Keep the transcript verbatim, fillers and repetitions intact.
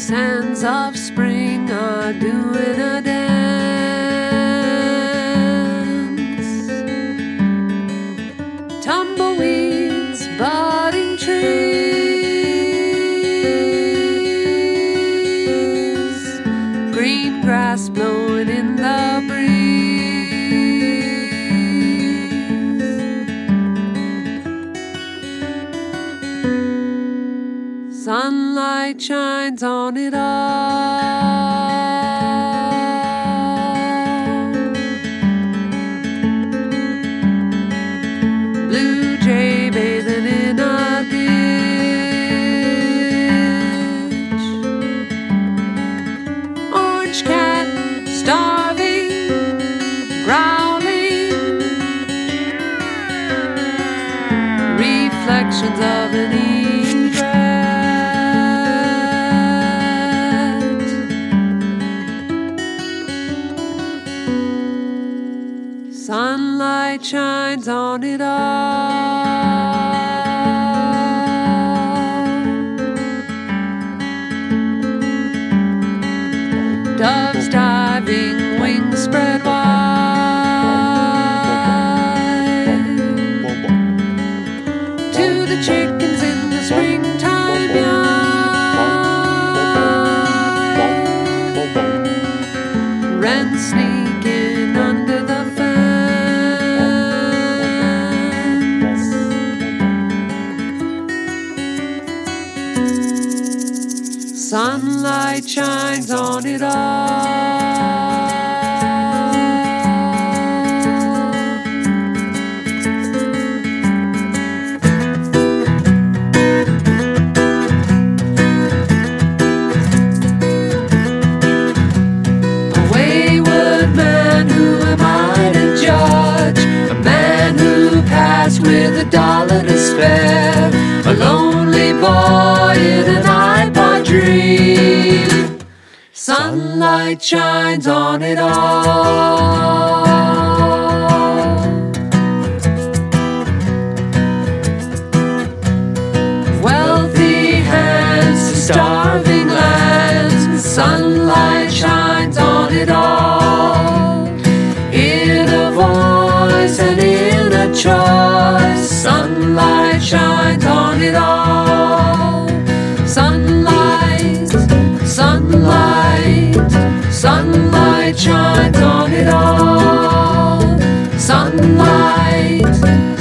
sands of spring are doing a dance. Tumbleweeds, budding trees, green grass blowing in the breeze. Sunlight shines on it all. Blue jay bathing in a ditch. Orange cat starving, growling. Reflections of an egret. Sunlight shines on it all. Doves diving, wings spread wide. To the chickens in the springtime yard. Wrens sneaking under the sunlight shines on it all. A wayward man, who am I to judge? A man who passed with a dollar to spare. A lonely boy in an iPod dream. Sunlight shines on it all. Wealthy hands to starving lands. Sunlight shines on it all. In a voice and in a choice. Sunlight shines on it all. Sunlight, sunlight, sunlight shines on it all. Sunlight,